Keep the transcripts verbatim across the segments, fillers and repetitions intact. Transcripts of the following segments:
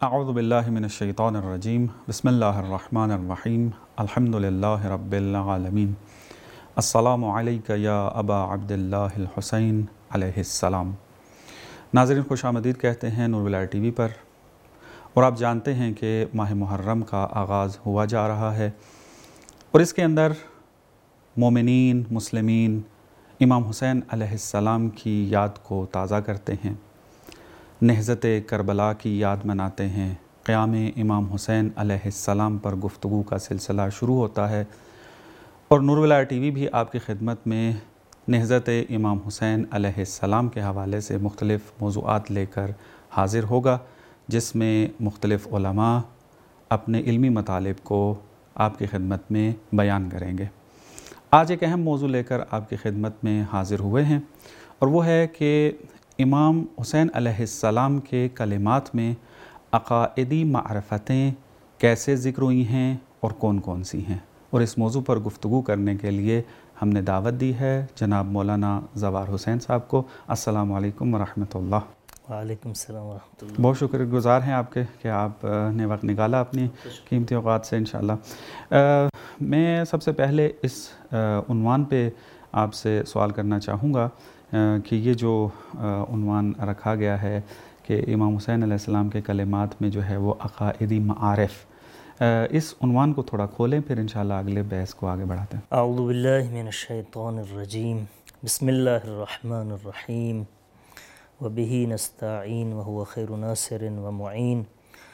اعوذ باللہ من الشیطان الرجیم بسم اللہ الرحمن الرحیم الحمدللہ رب العالمین السلام علیکہ یا ابا عبداللہ الحسین علیہ السلام۔ ناظرین خوش آمدید کہتے ہیں نور ولایت ٹی وی پر، اور آپ جانتے ہیں کہ ماہ محرم کا آغاز ہوا جا رہا ہے اور اس کے اندر مومنین مسلمین امام حسین علیہ السلام کی یاد کو تازہ کرتے ہیں، نہضت کربلا کی یاد مناتے ہیں، قیام امام حسین علیہ السلام پر گفتگو کا سلسلہ شروع ہوتا ہے، اور نور ولایت ٹی وی بھی آپ کی خدمت میں نہضت امام حسین علیہ السلام کے حوالے سے مختلف موضوعات لے کر حاضر ہوگا، جس میں مختلف علماء اپنے علمی مطالب کو آپ کی خدمت میں بیان کریں گے۔ آج ایک اہم موضوع لے کر آپ کی خدمت میں حاضر ہوئے ہیں، اور وہ ہے کہ امام حسین علیہ السلام کے کلمات میں عقائدی معرفتیں کیسے ذکر ہوئی ہیں اور کون کون سی ہیں، اور اس موضوع پر گفتگو کرنے کے لیے ہم نے دعوت دی ہے جناب مولانا زوار حسین صاحب کو۔ السلام علیکم ورحمۃ اللہ۔ وعلیکم السلام ورحمۃ اللہ۔ بہت شکر گزار ہیں آپ کے کہ آپ نے وقت نکالا اپنی قیمتی اوقات سے انشاءاللہ۔ میں سب سے پہلے اس عنوان پہ آپ سے سوال کرنا چاہوں گا کہ یہ جو عنوان رکھا گیا ہے کہ امام حسین علیہ السلام کے کلمات میں جو ہے وہ عقائدی معارف، اس عنوان کو تھوڑا کھولیں، پھر انشاءاللہ اگلے بحث کو آگے بڑھاتے ہیں۔ اعوذ باللہ من الشیطان الرجیم بسم اللہ الرحمن الرحیم وبہ نستعین وہو خیر ناصر ومعین۔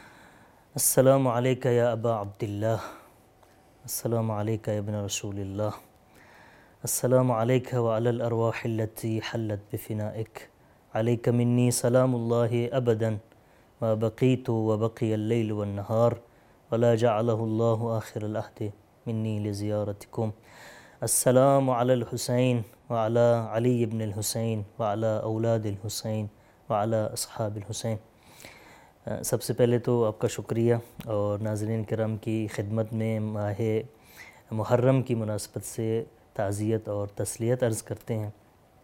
السلام علیکہ یا ابا عبداللہ، السلام علیکہ یا ابن رسول اللہ، السلام علیکہ وعلی الارواح التي حلت بفنائک، علیکہ منی سلام اللہ ابدا ما بقیت وبقی اللیل والنہار ولا جعلہ اللہ آخر العہد منی لزیارتکم۔ السلام علی الحسین وعلی علی ابن الحسین وعلی اولاد الحسین وعلی اصحاب الحسین۔ سب سے پہلے تو آپ کا شکریہ، اور ناظرین کرام کی خدمت میں ماہ محرم کی مناسبت سے تعزیت اور تسلیت عرض کرتے ہیں۔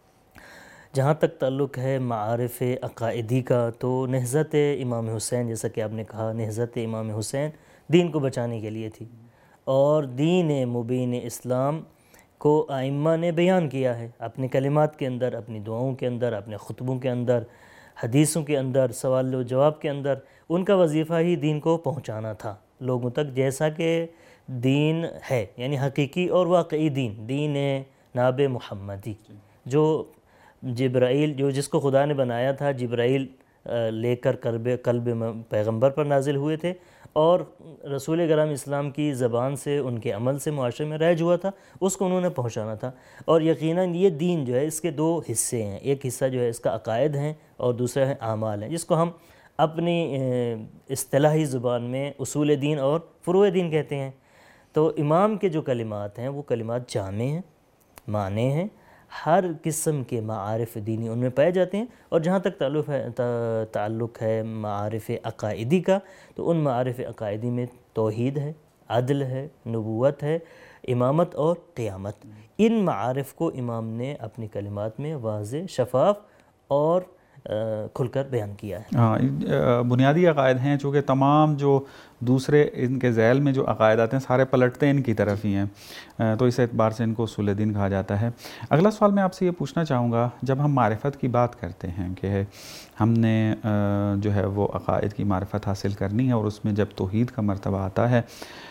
جہاں تک تعلق ہے معارف عقائدی کا، تو نہضت امام حسین، جیسا کہ آپ نے کہا، نہضت امام حسین دین کو بچانے کے لیے تھی، اور دین مبین اسلام کو ائمہ نے بیان کیا ہے اپنے کلمات کے اندر، اپنی دعاؤں کے اندر، اپنے خطبوں کے اندر، حدیثوں کے اندر، سوال و جواب کے اندر۔ ان کا وظیفہ ہی دین کو پہنچانا تھا لوگوں تک، جیسا کہ دین ہے، یعنی حقیقی اور واقعی دین، دین ناب محمدی، جو جبرائیل، جو جس کو خدا نے بنایا تھا، جبرائیل لے کر قلب قلب پیغمبر پر نازل ہوئے تھے، اور رسول اکرم اسلام کی زبان سے، ان کے عمل سے معاشرے میں رائج ہوا تھا، اس کو انہوں نے پہنچانا تھا۔ اور یقیناً یہ دین جو ہے، اس کے دو حصے ہیں، ایک حصہ جو ہے اس کا عقائد ہیں، اور دوسرا ہے اعمال ہیں، جس کو ہم اپنی اصطلاحی زبان میں اصول دین اور فروع دین کہتے ہیں۔ تو امام کے جو کلمات ہیں وہ کلمات جامع ہیں، معنی ہیں، ہر قسم کے معارف دینی ان میں پائے جاتے ہیں۔ اور جہاں تک تعلق ہے تعلق ہے معارف عقائدی کا، تو ان معارف عقائدی میں توحید ہے، عدل ہے، نبوت ہے، امامت اور قیامت۔ ان معارف کو امام نے اپنی کلمات میں واضح، شفاف اور کھل کر بیان کیا ہے۔ ہاں، بنیادی عقائد ہیں، چونکہ تمام جو دوسرے ان کے ذیل میں جو عقائد آتے ہیں سارے پلٹتے ان کی طرف ہی ہیں، تو اس اعتبار سے ان کو اصول دین کہا جاتا ہے۔ اگلا سوال میں آپ سے یہ پوچھنا چاہوں گا، جب ہم معرفت کی بات کرتے ہیں کہ ہم نے جو ہے وہ عقائد کی معرفت حاصل کرنی ہے، اور اس میں جب توحید کا مرتبہ آتا ہے،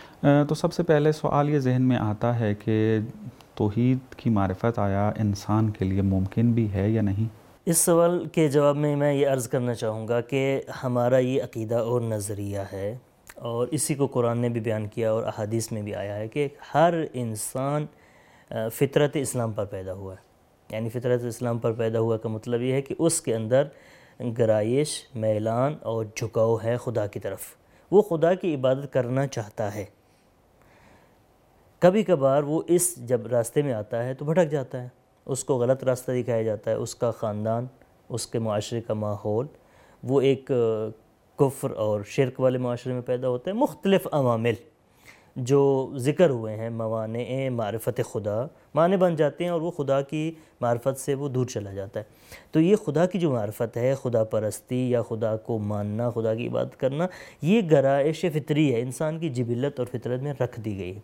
تو سب سے پہلے سوال یہ ذہن میں آتا ہے کہ توحید کی معرفت آیا انسان کے لیے ممکن بھی ہے یا نہیں؟ اس سوال کے جواب میں میں یہ عرض کرنا چاہوں گا کہ ہمارا یہ عقیدہ اور نظریہ ہے، اور اسی کو قرآن نے بھی بیان کیا اور احادیث میں بھی آیا ہے، کہ ہر انسان فطرت اسلام پر پیدا ہوا ہے۔ یعنی فطرت اسلام پر پیدا ہوا کا مطلب یہ ہے کہ اس کے اندر گرائش، میلان اور جھکاؤ ہے خدا کی طرف، وہ خدا کی عبادت کرنا چاہتا ہے۔ کبھی کبھار وہ اس جب راستے میں آتا ہے تو بھٹک جاتا ہے، اس کو غلط راستہ دکھایا جاتا ہے، اس کا خاندان، اس کے معاشرے کا ماحول، وہ ایک کفر اور شرک والے معاشرے میں پیدا ہوتا ہے، مختلف عوامل جو ذکر ہوئے ہیں موانع معرفت خدا معنی بن جاتے ہیں اور وہ خدا کی معرفت سے وہ دور چلا جاتا ہے۔ تو یہ خدا کی جو معرفت ہے، خدا پرستی یا خدا کو ماننا، خدا کی عبادت کرنا، یہ گرائش فطری ہے، انسان کی جبلت اور فطرت میں رکھ دی گئی ہے۔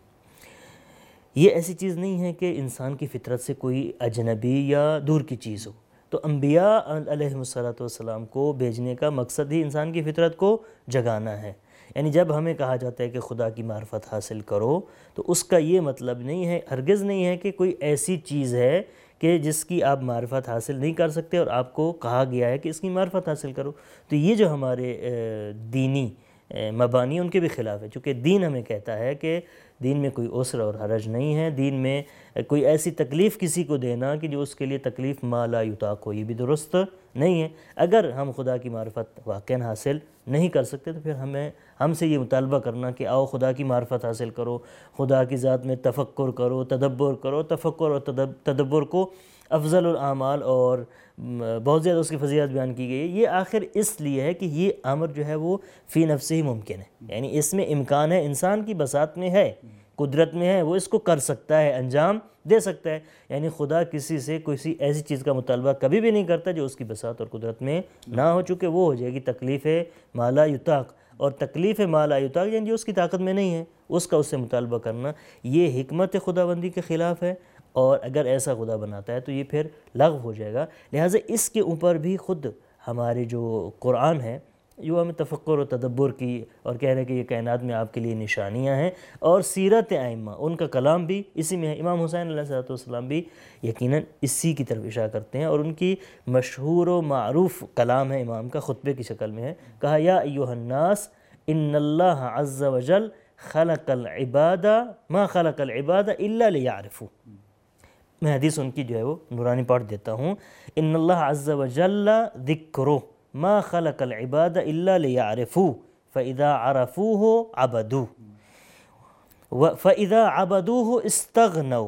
یہ ایسی چیز نہیں ہے کہ انسان کی فطرت سے کوئی اجنبی یا دور کی چیز ہو۔ تو انبیاء علیہ السلام کو بھیجنے کا مقصد ہی انسان کی فطرت کو جگانا ہے۔ یعنی جب ہمیں کہا جاتا ہے کہ خدا کی معرفت حاصل کرو، تو اس کا یہ مطلب نہیں ہے، ہرگز نہیں ہے کہ کوئی ایسی چیز ہے کہ جس کی آپ معرفت حاصل نہیں کر سکتے اور آپ کو کہا گیا ہے کہ اس کی معرفت حاصل کرو۔ تو یہ جو ہمارے دینی مبانی ان کے بھی خلاف ہے، چونکہ دین ہمیں کہتا ہے کہ دین میں کوئی عسر اور حرج نہیں ہے، دین میں کوئی ایسی تکلیف کسی کو دینا کہ جو اس کے لیے تکلیف ما لا یطاق ہو، یہ بھی درست نہیں ہے۔ اگر ہم خدا کی معرفت واقعاً حاصل نہیں کر سکتے تو پھر ہمیں ہم سے یہ مطالبہ کرنا کہ آؤ خدا کی معرفت حاصل کرو، خدا کی ذات میں تفکر کرو، تدبر کرو۔ تفکر اور تدبر کو افضل الاعمال اور بہت زیادہ اس کی فضیلت بیان کی گئی ہے۔ یہ آخر اس لیے ہے کہ یہ امر جو ہے وہ فی نفسہ ہی ممکن ہے، یعنی اس میں امکان ہے، انسان کی بساط میں ہے، قدرت میں ہے، وہ اس کو کر سکتا ہے، انجام دے سکتا ہے۔ یعنی خدا کسی سے کسی ایسی چیز کا مطالبہ کبھی بھی نہیں کرتا جو اس کی بساط اور قدرت میں نہ ہو، چونکہ وہ ہو جائے گی تکلیف ما لا یطاق، اور تکلیف ما لا یطاق یعنی جو اس کی طاقت میں نہیں ہے اس کا اس سے مطالبہ کرنا، یہ حکمت خداوندی کے خلاف ہے، اور اگر ایسا خدا بناتا ہے تو یہ پھر لغو ہو جائے گا۔ لہٰذا اس کے اوپر بھی خود ہمارے جو قرآن ہے جو ہمیں تفکر و تدبر کی اور کہہ رہے ہیں کہ یہ کائنات میں آپ کے لیے نشانیاں ہیں، اور سیرت ائمہ ان کا کلام بھی اسی میں ہے۔ امام حسین علیہ السلام بھی یقیناً اسی کی طرف اشارہ کرتے ہیں، اور ان کی مشہور و معروف کلام ہے امام کا، خطبے کی شکل میں ہے، کہا یا ایھا الناس ان اللہ عز وجل خلق العباد ما خلق العباد الا لیعرفوا۔ میں حدیث ان کی جو ہے وہ نورانی پڑھ دیتا ہوں، ان اللہ عز وجل ذکرہ ما خلق العباد الا لیعرفوا فاذا عرفوه عبدوه فاذا عبدوه استغنوا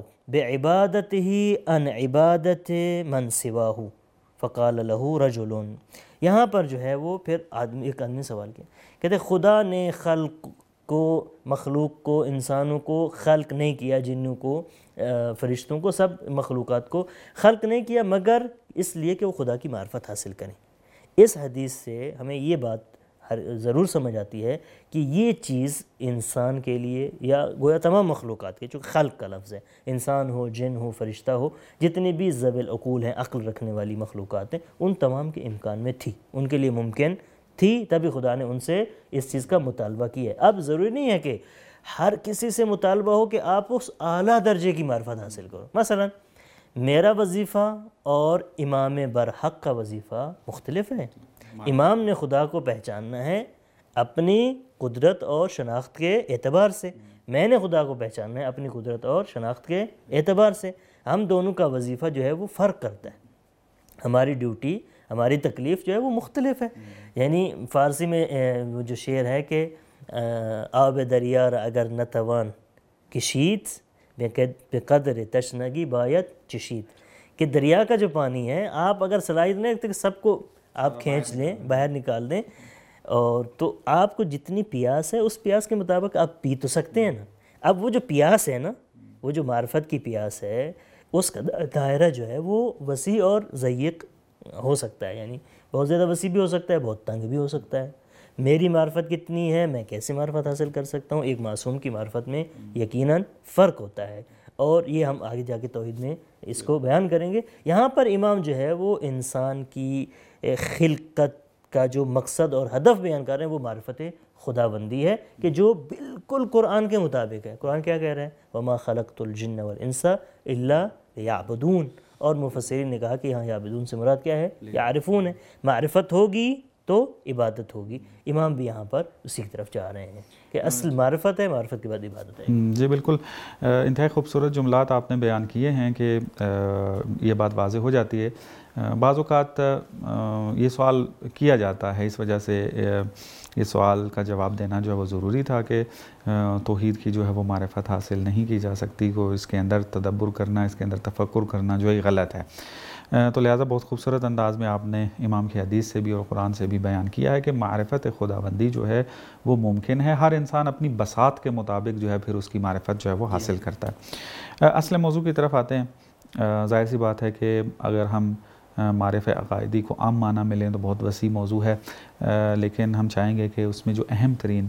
بعبادته عن عبادت من سواه فقال له رجل۔ یہاں پر جو ہے وہ پھر آدمی ایک آدمی سوال کیا، کہتے خدا نے خلق کو، مخلوق کو، انسانوں کو خلق نہیں کیا، جنوں کو، فرشتوں کو، سب مخلوقات کو خلق نہیں کیا مگر اس لیے کہ وہ خدا کی معرفت حاصل کریں۔ اس حدیث سے ہمیں یہ بات ضرور سمجھ آتی ہے کہ یہ چیز انسان کے لیے یا گویا تمام مخلوقات کے، چونکہ خلق کا لفظ ہے، انسان ہو، جن ہو، فرشتہ ہو، جتنے بھی ذوی العقول ہیں، عقل رکھنے والی مخلوقات ہیں، ان تمام کے امکان میں تھی، ان کے لیے ممکن تھی، تبھی خدا نے ان سے اس چیز کا مطالبہ کیا ہے۔ اب ضروری نہیں ہے کہ ہر کسی سے مطالبہ ہو کہ آپ اس اعلیٰ درجے کی معرفت حاصل کرو۔ مثلا میرا وظیفہ اور امام برحق کا وظیفہ مختلف ہے۔ امام نے خدا کو پہچاننا ہے اپنی قدرت اور شناخت کے اعتبار سے، میں نے خدا کو پہچاننا ہے اپنی قدرت اور شناخت کے اعتبار سے۔ ہم دونوں کا وظیفہ جو ہے وہ فرق کرتا ہے، ہماری ڈیوٹی، ہماری تکلیف جو ہے وہ مختلف ہے۔ یعنی فارسی میں وہ جو شعر ہے کہ آب دریا را اگر نتوان کشید بے قدر تشنگی باید چشید، کہ دریا کا جو پانی ہے آپ اگر صلاحیت نہیں رکھتے کہ سب کو آپ کھینچ لیں، باہر نکال دیں، اور تو آپ کو جتنی پیاس ہے اس پیاس کے مطابق آپ پی تو سکتے ہیں نا۔ اب وہ جو پیاس ہے نا، وہ جو معرفت کی پیاس ہے، اس کا دائرہ جو ہے وہ وسیع اور ضیق ہو سکتا ہے، یعنی بہت زیادہ وسیع بھی ہو سکتا ہے، بہت تنگ بھی ہو سکتا ہے۔ میری معرفت کتنی ہے، میں کیسے معرفت حاصل کر سکتا ہوں، ایک معصوم کی معرفت میں یقیناً فرق ہوتا ہے، اور یہ ہم آگے جا کے توحید میں اس کو بیان کریں گے۔ یہاں پر امام جو ہے وہ انسان کی خلقت کا جو مقصد اور ہدف بیان کر رہے ہیں وہ معرفت خداوندی ہے، کہ جو بالکل قرآن کے مطابق ہے۔ قرآن کیا کہہ رہا ہے؟ وَمَا خَلَقْتُ الْجِنَّ وَالْإِنسَ إِلَّا لِيَعْبُدُونَ، اور مفسرین نے کہا کہ یہاں یعبدون سے مراد کیا ہے؟ یعرفون ہے۔ معرفت ہوگی تو عبادت ہوگی۔ امام بھی یہاں پر اسی کی طرف جا رہے ہیں کہ اصل معرفت ہے، معرفت کے بعد عبادت ہے۔ جی بالکل، انتہائی خوبصورت جملات آپ نے بیان کیے ہیں کہ یہ بات واضح ہو جاتی ہے۔ بعض اوقات یہ سوال کیا جاتا ہے، اس وجہ سے یہ سوال کا جواب دینا جو ہے وہ ضروری تھا کہ توحید کی جو ہے وہ معرفت حاصل نہیں کی جا سکتی، کو اس کے اندر تدبر کرنا، اس کے اندر تفکر کرنا جو ہے غلط ہے۔ تو لہٰذا بہت خوبصورت انداز میں آپ نے امام کی حدیث سے بھی اور قرآن سے بھی بیان کیا ہے کہ معرفت خداوندی جو ہے وہ ممکن ہے، ہر انسان اپنی بساط کے مطابق جو ہے پھر اس کی معرفت جو ہے وہ حاصل کرتا ہے۔ اصل موضوع کی طرف آتے ہیں۔ ظاہر سی بات ہے کہ اگر ہم معرف عقائدی کو عام معنی میں لیں تو بہت وسیع موضوع ہے، لیکن ہم چاہیں گے کہ اس میں جو اہم ترین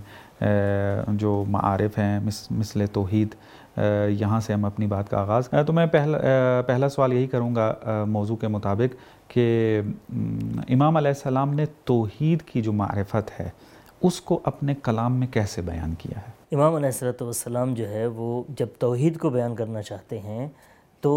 جو معارف ہیں مثل توحید، یہاں سے ہم اپنی بات کا آغاز کریں۔ تو میں پہلا پہلا سوال یہی کروں گا موضوع کے مطابق کہ امام علیہ السلام نے توحید کی جو معرفت ہے اس کو اپنے کلام میں کیسے بیان کیا ہے؟ امام علیہ السلام جو ہے وہ جب توحید کو بیان کرنا چاہتے ہیں تو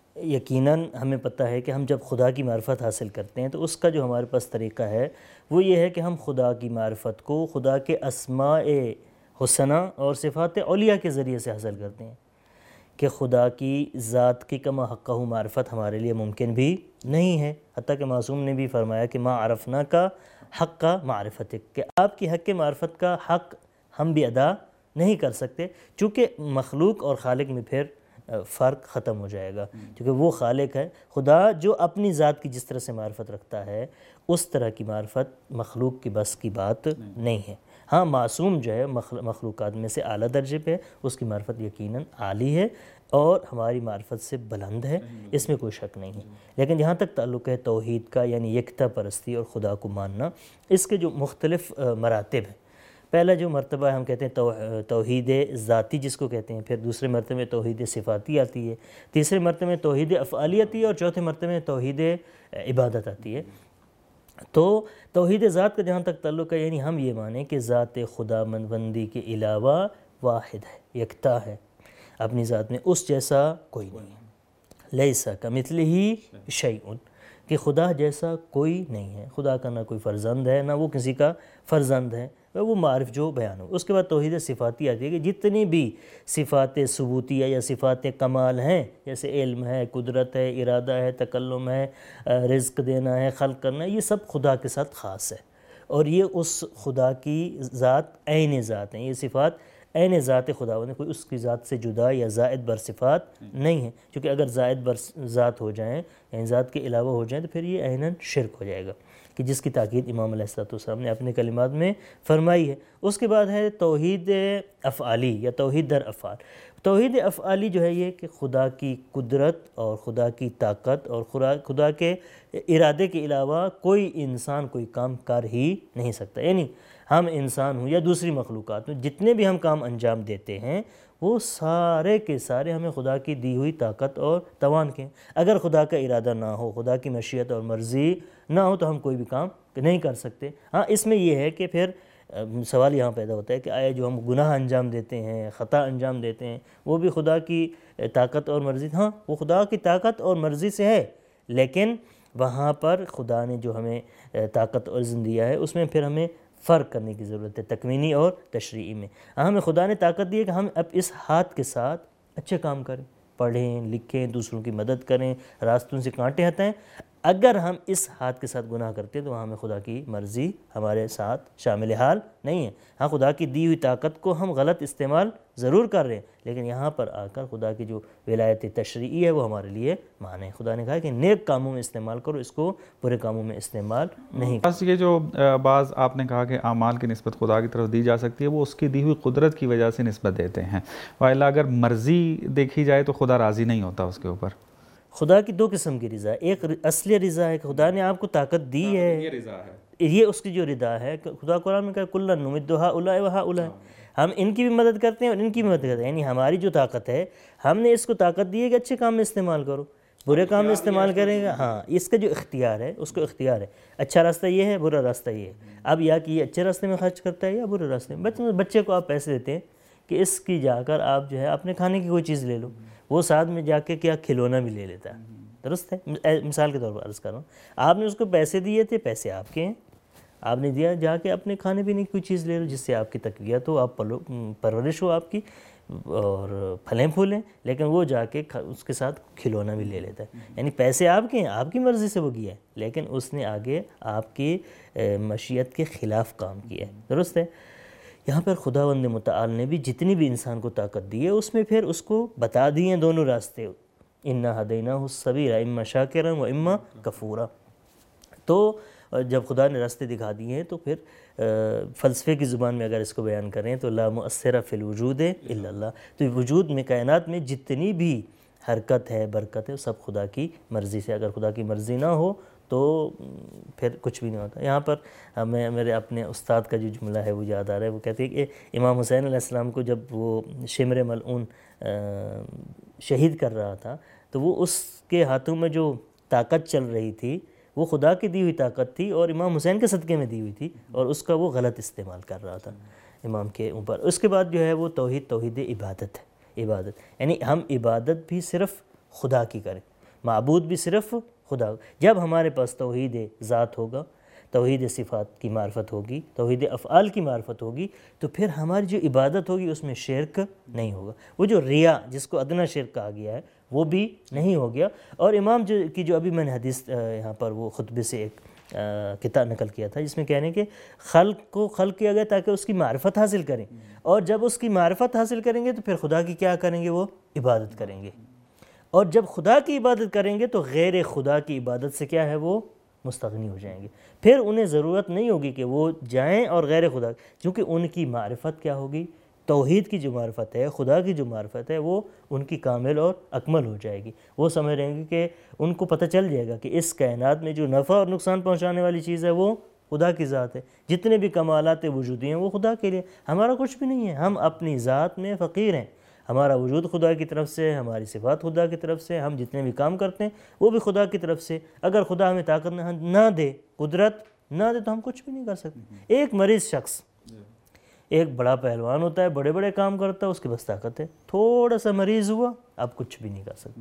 یقیناً ہمیں پتہ ہے کہ ہم جب خدا کی معرفت حاصل کرتے ہیں تو اس کا جو ہمارے پاس طریقہ ہے وہ یہ ہے کہ ہم خدا کی معرفت کو خدا کے اسماء حسنہ اور صفات علیہ کے ذریعے سے حاصل کرتے ہیں، کہ خدا کی ذات کی کما حقہ معرفت ہمارے لیے ممکن بھی نہیں ہے، حتیٰ کہ معصوم نے بھی فرمایا کہ ما عرفنا کا حق کا معرفتک، کہ آپ کی حق کے معرفت کا حق ہم بھی ادا نہیں کر سکتے، چونکہ مخلوق اور خالق میں پھر فرق ختم ہو جائے گا، کیونکہ وہ خالق ہے۔ خدا جو اپنی ذات کی جس طرح سے معرفت رکھتا ہے اس طرح کی معرفت مخلوق کی بس کی بات نہیں ہے۔ ہاں معصوم جو ہے مخلوقات میں سے اعلیٰ درجے پہ، اس کی معرفت یقیناً عالی ہے اور ہماری معرفت سے بلند ہے، اس میں کوئی شک نہیں ہے۔ لیکن جہاں تک تعلق ہے توحید کا، یعنی یکتا پرستی اور خدا کو ماننا، اس کے جو مختلف مراتب ہیں، پہلا جو مرتبہ ہم کہتے ہیں توحید ذاتی جس کو کہتے ہیں، پھر دوسرے مرتبہ میں توحید صفاتی آتی ہے، تیسرے مرتبہ میں توحید افعالی آتی ہے اور چوتھے مرتبہ میں توحید عبادت آتی ہے۔ تو توحید ذات کا جہاں تک تعلق ہے، یعنی ہم یہ مانیں کہ ذات خدا مندی کے علاوہ واحد ہے، یکتا ہے، اپنی ذات میں اس جیسا کوئی نہیں ہے، لیسا کمثلہ شیء، کہ خدا جیسا کوئی نہیں ہے، خدا کا نہ کوئی فرزند ہے نہ وہ کسی کا فرزند ہے، وہ معرف جو بیان ہو۔ اس کے بعد توحید صفاتی آتی ہے کہ جتنی بھی صفات ثبوتیہ یا صفات کمال ہیں، جیسے علم ہے، قدرت ہے، ارادہ ہے، تکلم ہے، رزق دینا ہے، خلق کرنا ہے، یہ سب خدا کے ساتھ خاص ہے، اور یہ اس خدا کی ذات عین ذات ہیں، یہ صفات عین ذات خدا نے، کوئی اس کی ذات سے جدا یا زائد بر صفات نہیں ہے، کیونکہ اگر زائد بر ذات ہو جائیں یعنی ذات کے علاوہ ہو جائیں تو پھر یہ عیناً شرک ہو جائے گا، کہ جس کی تاکید امام علیہ السلام نے اپنے کلمات میں فرمائی ہے۔ اس کے بعد ہے توحید افعالی یا توحید در افعال۔ توحید افعالی جو ہے یہ کہ خدا کی قدرت اور خدا کی طاقت اور خدا کے ارادے کے علاوہ کوئی انسان کوئی کام کر ہی نہیں سکتا، یعنی ہم انسان ہوں یا دوسری مخلوقات ہوں، جتنے بھی ہم کام انجام دیتے ہیں وہ سارے کے سارے ہمیں خدا کی دی ہوئی طاقت اور توان کے ہیں۔ اگر خدا کا ارادہ نہ ہو، خدا کی مشیت اور مرضی نہ ہو تو ہم کوئی بھی کام نہیں کر سکتے۔ ہاں اس میں یہ ہے کہ پھر سوال یہاں پیدا ہوتا ہے کہ آیا جو ہم گناہ انجام دیتے ہیں، خطا انجام دیتے ہیں، وہ بھی خدا کی طاقت اور مرضی؟ ہاں وہ خدا کی طاقت اور مرضی سے ہے، لیکن وہاں پر خدا نے جو ہمیں طاقت اور عزم دیا ہے اس میں پھر ہمیں فرق کرنے کی ضرورت ہے، تکوینی اور تشریعی میں۔ ہمیں خدا نے طاقت دی ہے کہ ہم اب اس ہاتھ کے ساتھ اچھے کام کریں، پڑھیں، لکھیں، دوسروں کی مدد کریں، راستوں سے کانٹے ہٹائیں۔ اگر ہم اس ہاتھ کے ساتھ گناہ کرتے ہیں تو وہاں ہمیں خدا کی مرضی ہمارے ساتھ شامل حال نہیں ہے۔ ہاں خدا کی دی ہوئی طاقت کو ہم غلط استعمال ضرور کر رہے ہیں، لیکن یہاں پر آ کر خدا کی جو ولایت تشریعی ہے وہ ہمارے لیے معنی ہے۔ خدا نے کہا کہ نیک کاموں میں استعمال کرو، اس کو برے کاموں میں استعمال نہیں کرو۔ بس یہ جو بعض آپ نے کہا کہ اعمال کی نسبت خدا کی طرف دی جا سکتی ہے، وہ اس کی دی ہوئی قدرت کی وجہ سے نسبت دیتے ہیں، وإلا اگر مرضی دیکھی جائے تو خدا راضی نہیں ہوتا اس کے اوپر۔ خدا کی دو قسم کی رضا ہے، ایک اصلی رضا ہے کہ خدا نے آپ کو طاقت دی ہے، یہ رضا ہے، یہ اس کی جو رضا ہے۔ خدا قرآن میں کہا کُلًا نُمِدُّ ہؤلاء وہؤلاء، ہم ان کی بھی مدد کرتے ہیں اور ان کی بھی مدد کرتے ہیں، یعنی ہماری جو طاقت ہے ہم نے اس کو طاقت دی ہے کہ اچھے کام میں استعمال کرو، برے کام میں استعمال کرے گا، ہاں اس کا جو اختیار ہے اس کو اختیار ہے، اچھا راستہ یہ ہے، برا راستہ یہ ہے۔ اب یا کہ یہ اچھے راستے میں خرچ کرتا ہے یا برے راستے میں۔ بچے کو آپ پیسے دیتے ہیں کہ اس کی جا کر آپ جو ہے اپنے کھانے کی کوئی چیز لے لو، وہ ساتھ میں جا کے کیا کھلونا بھی لے لیتا ہے، درست ہے؟ مثال کے طور پر عرض کر رہا ہوں، آپ نے اس کو پیسے دیے تھے، پیسے آپ کے ہیں، آپ نے دیا جا کے اپنے کھانے پینے کی کوئی چیز لے لو جس سے آپ کی تقویت ہو، آپ پرورش ہو آپ کی اور پھلیں پھولیں، لیکن وہ جا کے اس کے ساتھ کھلونا بھی لے لیتا ہے، یعنی پیسے آپ کے ہیں، آپ کی مرضی سے وہ کیا ہے، لیکن اس نے آگے آپ کی مشیت کے خلاف کام کیا ہے، درست ہے؟ یہاں پر خداوند متعال نے بھی جتنی بھی انسان کو طاقت دی ہے اس میں پھر اس کو بتا دیے دونوں راستے، انا ہدیناہ السبیل اما شاکرا و اما کفورا۔ تو جب خدا نے راستے دکھا دیے ہیں تو پھر فلسفے کی زبان میں اگر اس کو بیان کریں تو لا مؤثر فی الوجود الا اللہ، تو وجود میں کائنات میں جتنی بھی حرکت ہے برکت ہے سب خدا کی مرضی سے، اگر خدا کی مرضی نہ ہو تو پھر کچھ بھی نہیں ہوتا۔ یہاں پر ہمیں میرے اپنے استاد کا جو جملہ ہے وہ یاد آ رہا ہے، وہ کہتے ہیں کہ امام حسین علیہ السلام کو جب وہ شمر ملعون شہید کر رہا تھا تو وہ اس کے ہاتھوں میں جو طاقت چل رہی تھی وہ خدا کی دی ہوئی طاقت تھی اور امام حسین کے صدقے میں دی ہوئی تھی، اور اس کا وہ غلط استعمال کر رہا تھا امام کے اوپر۔ اس کے بعد جو ہے وہ توحید توحید عبادت ہے، عبادت یعنی ہم عبادت بھی صرف خدا کی کریں، معبود بھی صرف خدا۔ جب ہمارے پاس توحید ذات ہوگا، توحید صفات کی معرفت ہوگی، توحید افعال کی معرفت ہوگی، تو پھر ہماری جو عبادت ہوگی اس میں شرک نہیں ہوگا۔ وہ جو ریا جس کو ادنیٰ شرک کہا گیا ہے وہ بھی نہیں ہو گیا۔ اور امام جو کی جو ابھی میں نے حدیث یہاں پر وہ خطبے سے ایک کتاب نقل کیا تھا جس میں کہنے کہ خلق کو خلق کیا گیا تاکہ اس کی معرفت حاصل کریں، اور جب اس کی معرفت حاصل کریں گے تو پھر خدا کی کیا کریں گے، وہ عبادت کریں گے، اور جب خدا کی عبادت کریں گے تو غیر خدا کی عبادت سے کیا ہے وہ مستغنی ہو جائیں گے، پھر انہیں ضرورت نہیں ہوگی کہ وہ جائیں اور غیر خدا، کیونکہ ان کی معرفت کیا ہوگی، توحید کی جو معرفت ہے، خدا کی جو معرفت ہے وہ ان کی کامل اور اکمل ہو جائے گی۔ وہ سمجھ رہیں گے کہ ان کو پتہ چل جائے گا کہ اس کائنات میں جو نفع اور نقصان پہنچانے والی چیز ہے وہ خدا کی ذات ہے، جتنے بھی کمالات وجودی ہیں وہ خدا کے لیے، ہمارا کچھ بھی نہیں ہے، ہم اپنی ذات میں فقیر ہیں، ہمارا وجود خدا کی طرف سے، ہماری صفات خدا کی طرف سے، ہم جتنے بھی کام کرتے ہیں وہ بھی خدا کی طرف سے۔ اگر خدا ہمیں طاقت نہ دے، قدرت نہ دے تو ہم کچھ بھی نہیں کر سکتے۔ ایک مریض شخص، ایک بڑا پہلوان ہوتا ہے، بڑے بڑے کام کرتا ہے، اس کے پاس طاقت ہے، تھوڑا سا مریض ہوا اب کچھ بھی نہیں کر سکتا،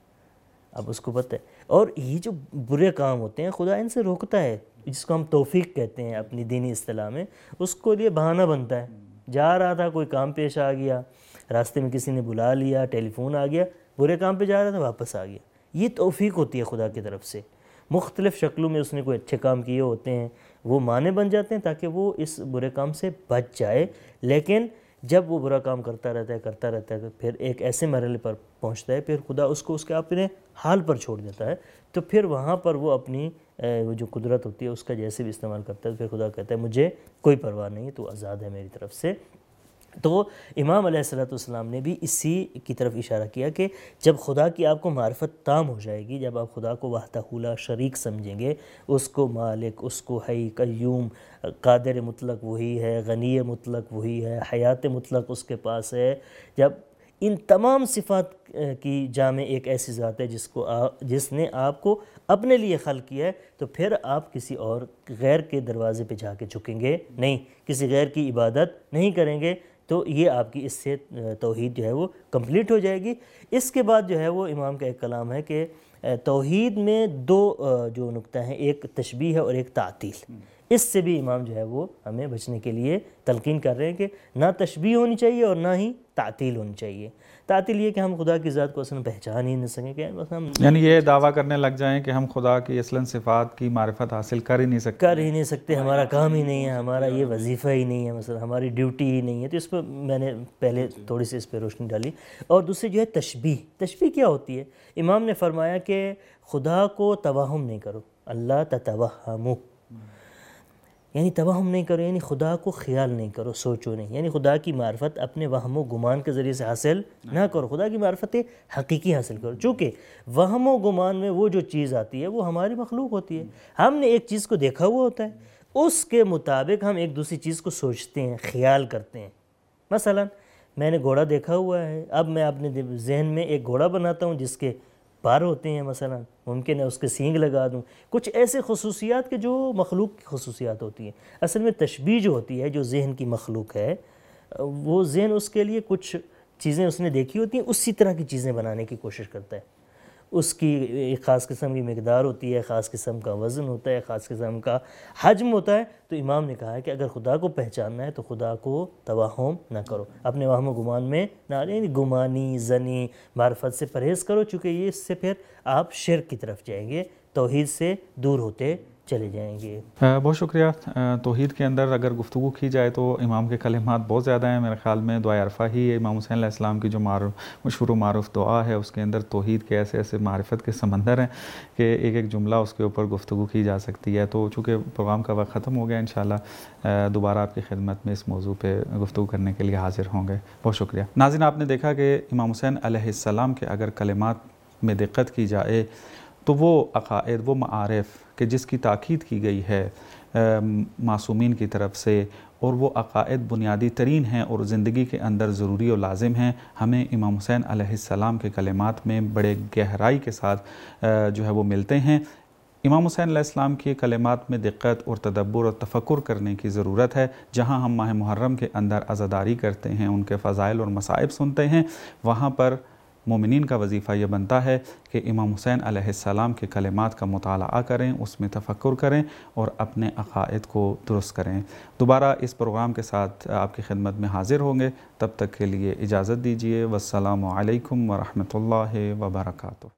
اب اس کو پتہ ہے۔ اور یہ جو برے کام ہوتے ہیں خدا ان سے روکتا ہے، جس کو ہم توفیق کہتے ہیں اپنی دینی اصطلاح میں، اس کو لیے بہانہ بنتا ہے۔ جا رہا تھا، کوئی کام پیش آ گیا، راستے میں کسی نے بلا لیا، ٹیلی فون آ گیا، برے کام پہ جا رہا تھا واپس آ گیا، یہ توفیق ہوتی ہے خدا کی طرف سے۔ مختلف شکلوں میں اس نے کوئی اچھے کام کیے ہوتے ہیں، وہ معنی بن جاتے ہیں تاکہ وہ اس برے کام سے بچ جائے، لیکن جب وہ برا کام کرتا رہتا ہے کرتا رہتا ہے پھر ایک ایسے مرحلے پر پہنچتا ہے، پھر خدا اس کو اس کے اپنے حال پر چھوڑ دیتا ہے، تو پھر وہاں پر وہ اپنی وہ جو قدرت ہوتی ہے اس کا جیسے بھی استعمال کرتا ہے، پھر خدا کہتا ہے مجھے کوئی پرواہ نہیں، تو آزاد ہے میری طرف سے۔ تو امام علیہ الصلوۃ والسلام نے بھی اسی کی طرف اشارہ کیا کہ جب خدا کی آپ کو معرفت تام ہو جائے گی، جب آپ خدا کو وحدہ لا شریک سمجھیں گے، اس کو مالک، اس کو حی قیوم، قادر مطلق وہی ہے، غنی مطلق وہی ہے، حیات مطلق اس کے پاس ہے، جب ان تمام صفات کی جامع ایک ایسی ذات ہے جس کو آپ جس نے آپ کو اپنے لیے خلق کیا ہے، تو پھر آپ کسی اور غیر کے دروازے پہ جا کے جھکیں گے نہیں، کسی غیر کی عبادت نہیں کریں گے، تو یہ آپ کی اس سے توحید جو ہے وہ کمپلیٹ ہو جائے گی۔ اس کے بعد جو ہے وہ امام کا ایک کلام ہے کہ توحید میں دو جو نقطہ ہیں، ایک تشبیہ ہے اور ایک تعطیل، اس سے بھی امام جو ہے وہ ہمیں بچنے کے لیے تلقین کر رہے ہیں کہ نہ تشبیہ ہونی چاہیے اور نہ ہی تعطیل ہونی چاہیے۔ تعطیل یہ کہ ہم خدا کی ذات کو اصلا پہچان ہی نہیں سکیں، کہ بس ہم یعنی یہ دعویٰ کرنے لگ جائیں کہ ہم خدا کی اصلاً صفات کی معرفت حاصل کر ہی نہیں سکتے کر ہی نہیں سکتے، ہمارا کام ہی نہیں ہے، ہمارا یہ وظیفہ ہی نہیں ہے، مثلا ہماری ڈیوٹی ہی نہیں ہے۔ تو اس پہ میں نے پہلے تھوڑی سی اس پہ روشنی ڈالی۔ اور دوسری جو ہے تشبیہ، تشبیہ کیا ہوتی ہے؟ امام نے فرمایا کہ خدا کو توہم نہیں کرو، اللہ تتوہمو، یعنی توہم نہیں کرو، یعنی خدا کو خیال نہیں کرو، سوچو نہیں، یعنی خدا کی معرفت اپنے وہم و گمان کے ذریعے سے حاصل نہ کرو، خدا کی معرفت حقیقی حاصل کرو، چونکہ وہم و گمان میں وہ جو چیز آتی ہے وہ ہماری مخلوق ہوتی ہے، ہم نے ایک چیز کو دیکھا ہوا ہوتا ہے، اس کے مطابق ہم ایک دوسری چیز کو سوچتے ہیں، خیال کرتے ہیں۔ مثلا میں نے گھوڑا دیکھا ہوا ہے، اب میں اپنے ذہن میں ایک گھوڑا بناتا ہوں جس کے پر ہوتے ہیں، مثلا ممکن ہے اس کے سینگ لگا دوں، کچھ ایسے خصوصیات کے جو مخلوق کی خصوصیات ہوتی ہیں۔ اصل میں تشبیہ جو ہوتی ہے، جو ذہن کی مخلوق ہے، وہ ذہن اس کے لیے کچھ چیزیں اس نے دیکھی ہوتی ہیں، اسی طرح کی چیزیں بنانے کی کوشش کرتا ہے۔ اس کی ایک خاص قسم کی مقدار ہوتی ہے، خاص قسم کا وزن ہوتا ہے، خاص قسم کا حجم ہوتا ہے۔ تو امام نے کہا ہے کہ اگر خدا کو پہچاننا ہے تو خدا کو توہم نہ کرو، اپنے وہم و گمان میں نہ، یعنی گمانی، زنی، معرفت سے پرہیز کرو، چونکہ یہ اس سے پھر آپ شرک کی طرف جائیں گے، توحید سے دور ہوتے چلے جائیں گے۔ بہت شکریہ۔ توحید کے اندر اگر گفتگو کی جائے تو امام کے کلمات بہت زیادہ ہیں، میرے خیال میں دعائے عرفہ ہی امام حسین علیہ السلام کی جو معروف مشہور و معروف دعا ہے، اس کے اندر توحید کے ایسے ایسے معرفت کے سمندر ہیں کہ ایک ایک جملہ اس کے اوپر گفتگو کی جا سکتی ہے۔ تو چونکہ پروگرام کا وقت ختم ہو گیا، انشاءاللہ دوبارہ آپ کی خدمت میں اس موضوع پہ گفتگو کرنے کے لیے حاضر ہوں گے۔ بہت شکریہ۔ ناظرین، آپ نے دیکھا کہ امام حسین علیہ السلام کے اگر کلمات میں دقت کی جائے تو وہ عقائد، وہ معارف کہ جس کی تاکید کی گئی ہے معصومین کی طرف سے، اور وہ عقائد بنیادی ترین ہیں اور زندگی کے اندر ضروری و لازم ہیں، ہمیں امام حسین علیہ السلام کے کلمات میں بڑے گہرائی کے ساتھ جو ہے وہ ملتے ہیں۔ امام حسین علیہ السلام کے کلمات میں دقت اور تدبر اور تفکر کرنے کی ضرورت ہے۔ جہاں ہم ماہ محرم کے اندر عزاداری کرتے ہیں، ان کے فضائل اور مصائب سنتے ہیں، وہاں پر مومنین کا وظیفہ یہ بنتا ہے کہ امام حسین علیہ السلام کے کلمات کا مطالعہ کریں، اس میں تفکر کریں اور اپنے عقائد کو درست کریں۔ دوبارہ اس پروگرام کے ساتھ آپ کی خدمت میں حاضر ہوں گے، تب تک کے لیے اجازت دیجیے۔ والسلام علیکم ورحمۃ اللہ وبرکاتہ۔